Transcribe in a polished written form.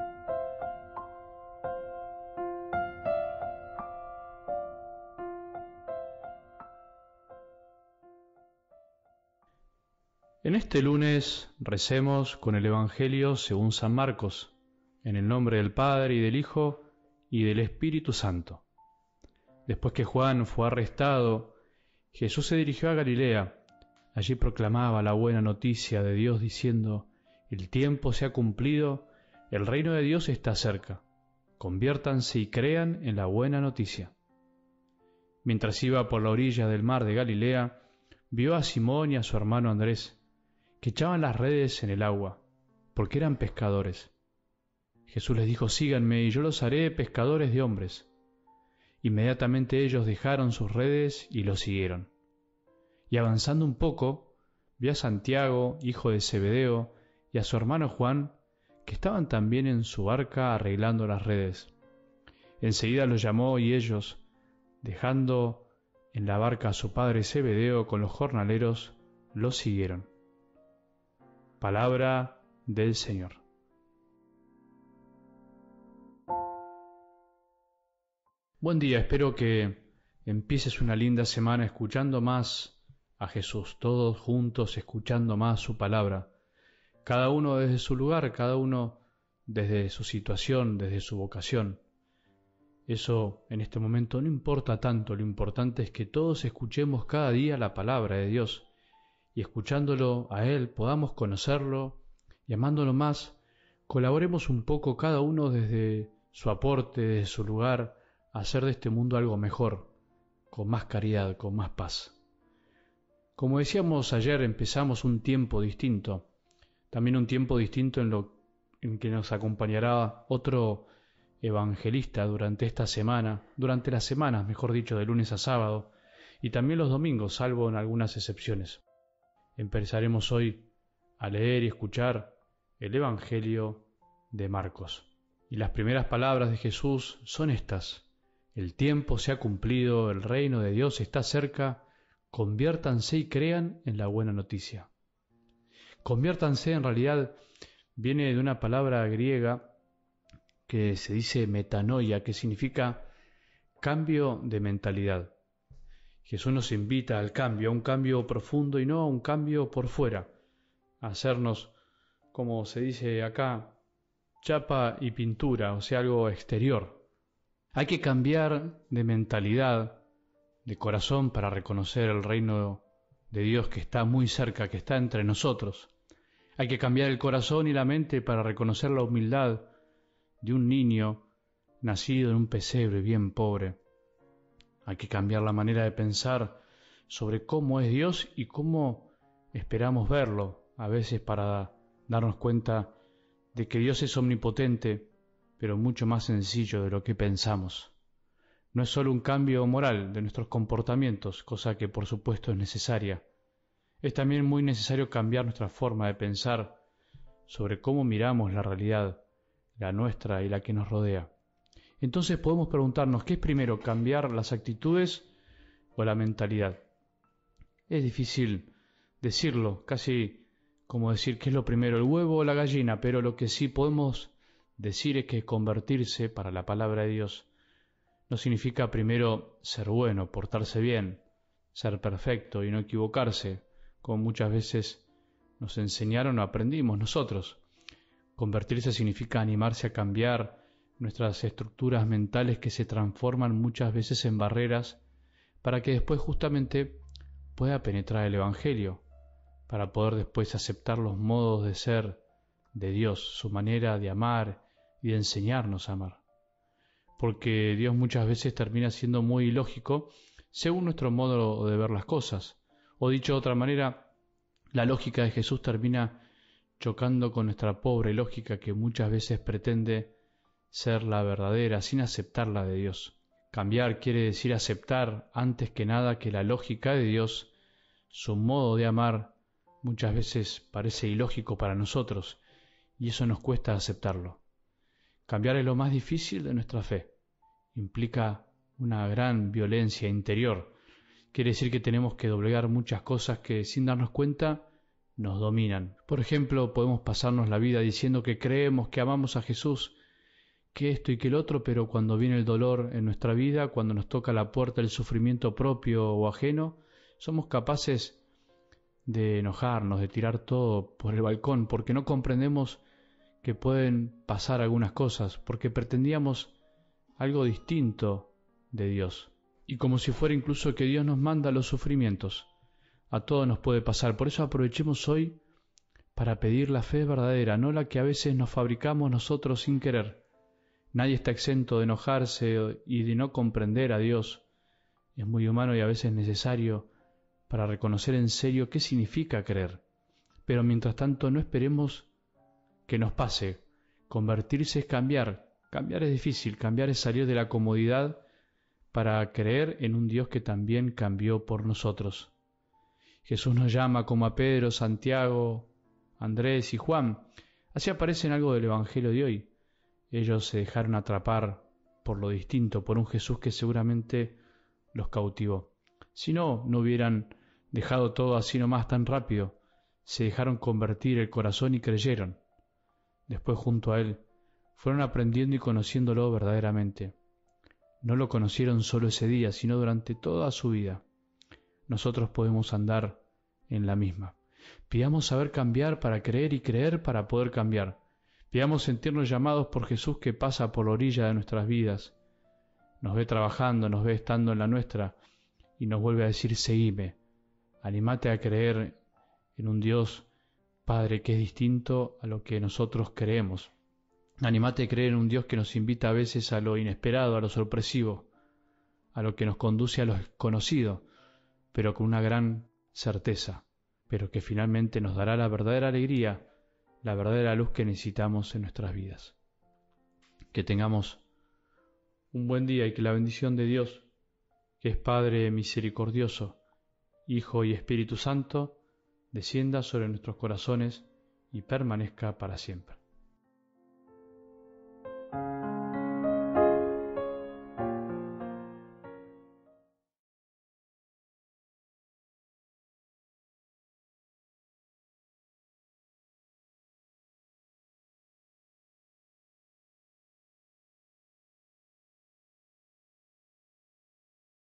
En este lunes recemos con el Evangelio según San Marcos, en el nombre del Padre y del Hijo y del Espíritu Santo. Después que Juan fue arrestado, Jesús se dirigió a Galilea. Allí proclamaba la buena noticia de Dios diciendo: el tiempo se ha cumplido, el reino de Dios está cerca. Conviértanse y crean en la buena noticia. Mientras iba por la orilla del mar de Galilea, vio a Simón y a su hermano Andrés, que echaban las redes en el agua, porque eran pescadores. Jesús les dijo: síganme y yo los haré pescadores de hombres. Inmediatamente ellos dejaron sus redes y lo siguieron. Y avanzando un poco, vio a Santiago, hijo de Zebedeo, y a su hermano Juan, que estaban también en su barca arreglando las redes. Enseguida los llamó y ellos, dejando en la barca a su padre Zebedeo con los jornaleros, lo siguieron. Palabra del Señor. Buen día, espero que empieces una linda semana escuchando más a Jesús, todos juntos escuchando más su palabra, cada uno desde su lugar, cada uno desde su situación, desde su vocación. Eso en este momento no importa tanto, lo importante es que todos escuchemos cada día la palabra de Dios, y escuchándolo a Él podamos conocerlo y amándolo más, colaboremos un poco cada uno desde su aporte, desde su lugar, a hacer de este mundo algo mejor, con más caridad, con más paz. Como decíamos ayer, empezamos un tiempo distinto, también un tiempo distinto en que nos acompañará otro evangelista durante esta semana, durante las semanas, mejor dicho, de lunes a sábado, y también los domingos, salvo en algunas excepciones. Empezaremos hoy a leer y escuchar el Evangelio de Marcos. Y las primeras palabras de Jesús son estas: el tiempo se ha cumplido, el reino de Dios está cerca, conviértanse y crean en la buena noticia. Conviértanse en realidad viene de una palabra griega que se dice metanoia, que significa cambio de mentalidad. Jesús nos invita al cambio, a un cambio profundo y no a un cambio por fuera, a hacernos, como se dice acá, chapa y pintura, o sea, algo exterior. Hay que cambiar de mentalidad, de corazón, para reconocer el reino de Dios que está muy cerca, que está entre nosotros. Hay que cambiar el corazón y la mente para reconocer la humildad de un niño nacido en un pesebre bien pobre. Hay que cambiar la manera de pensar sobre cómo es Dios y cómo esperamos verlo, a veces para darnos cuenta de que Dios es omnipotente, pero mucho más sencillo de lo que pensamos. No es solo un cambio moral de nuestros comportamientos, cosa que por supuesto es necesaria. Es también muy necesario cambiar nuestra forma de pensar sobre cómo miramos la realidad, la nuestra y la que nos rodea. Entonces podemos preguntarnos, ¿qué es primero, cambiar las actitudes o la mentalidad? Es difícil decirlo, casi como decir qué es lo primero, el huevo o la gallina, pero lo que sí podemos decir es que convertirse, para la palabra de Dios, no significa primero ser bueno, portarse bien, ser perfecto y no equivocarse, como muchas veces nos enseñaron o aprendimos nosotros. Convertirse significa animarse a cambiar nuestras estructuras mentales que se transforman muchas veces en barreras para que después justamente pueda penetrar el Evangelio, para poder después aceptar los modos de ser de Dios, su manera de amar y de enseñarnos a amar. Porque Dios muchas veces termina siendo muy ilógico según nuestro modo de ver las cosas. O dicho de otra manera, la lógica de Jesús termina chocando con nuestra pobre lógica que muchas veces pretende ser la verdadera sin aceptar la de Dios. Cambiar quiere decir aceptar antes que nada que la lógica de Dios, su modo de amar, muchas veces parece ilógico para nosotros y eso nos cuesta aceptarlo. Cambiar es lo más difícil de nuestra fe. Implica una gran violencia interior. Quiere decir que tenemos que doblegar muchas cosas que sin darnos cuenta nos dominan. Por ejemplo, podemos pasarnos la vida diciendo que creemos, que amamos a Jesús, que esto y que el otro, pero cuando viene el dolor en nuestra vida, cuando nos toca la puerta del sufrimiento propio o ajeno, somos capaces de enojarnos, de tirar todo por el balcón, porque no comprendemos que pueden pasar algunas cosas, porque pretendíamos algo distinto de Dios. Y como si fuera incluso que Dios nos manda los sufrimientos. A todos nos puede pasar. Por eso aprovechemos hoy para pedir la fe verdadera, no la que a veces nos fabricamos nosotros sin querer. Nadie está exento de enojarse y de no comprender a Dios. Es muy humano y a veces necesario para reconocer en serio qué significa creer. Pero mientras tanto no esperemos que nos pase. Convertirse es cambiar. Cambiar es difícil, cambiar es salir de la comodidad para creer en un Dios que también cambió por nosotros. Jesús nos llama como a Pedro, Santiago, Andrés y Juan. Así aparece en algo del Evangelio de hoy. Ellos se dejaron atrapar por lo distinto, por un Jesús que seguramente los cautivó. Si no, no hubieran dejado todo así nomás tan rápido. Se dejaron convertir el corazón y creyeron. Después, junto a Él, fueron aprendiendo y conociéndolo verdaderamente. No lo conocieron solo ese día, sino durante toda su vida. Nosotros podemos andar en la misma. Pidamos saber cambiar para creer y creer para poder cambiar. Pidamos sentirnos llamados por Jesús que pasa por la orilla de nuestras vidas. Nos ve trabajando, nos ve estando en la nuestra y nos vuelve a decir, seguime. Animate a creer en un Dios Padre que es distinto a lo que nosotros creemos. Animate a creer en un Dios que nos invita a veces a lo inesperado, a lo sorpresivo, a lo que nos conduce a lo desconocido, pero con una gran certeza, pero que finalmente nos dará la verdadera alegría, la verdadera luz que necesitamos en nuestras vidas. Que tengamos un buen día y que la bendición de Dios, que es Padre misericordioso, Hijo y Espíritu Santo, descienda sobre nuestros corazones y permanezca para siempre.